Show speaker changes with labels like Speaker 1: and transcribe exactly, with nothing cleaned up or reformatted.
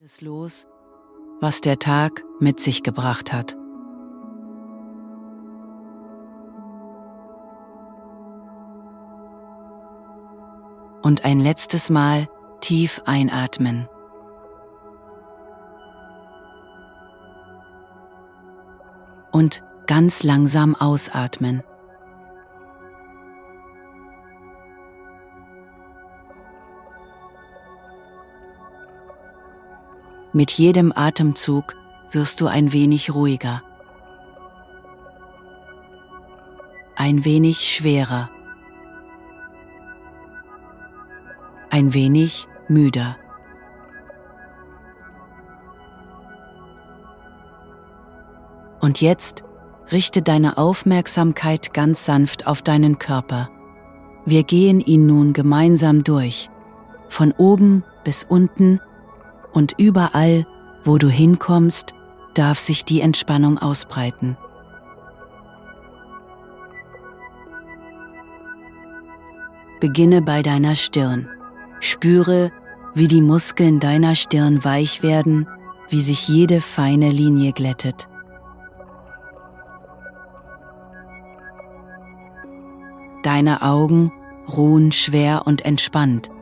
Speaker 1: Alles los, was der Tag mit sich gebracht hat. Und ein letztes Mal tief einatmen. Und ganz langsam ausatmen. Mit jedem Atemzug wirst du ein wenig ruhiger, ein wenig schwerer, ein wenig müder. Und jetzt richte deine Aufmerksamkeit ganz sanft auf deinen Körper. Wir gehen ihn nun gemeinsam durch, von oben bis unten. Und überall, wo du hinkommst, darf sich die Entspannung ausbreiten. Beginne bei deiner Stirn. Spüre, wie die Muskeln deiner Stirn weich werden, wie sich jede feine Linie glättet. Deine Augen ruhen schwer und entspannt,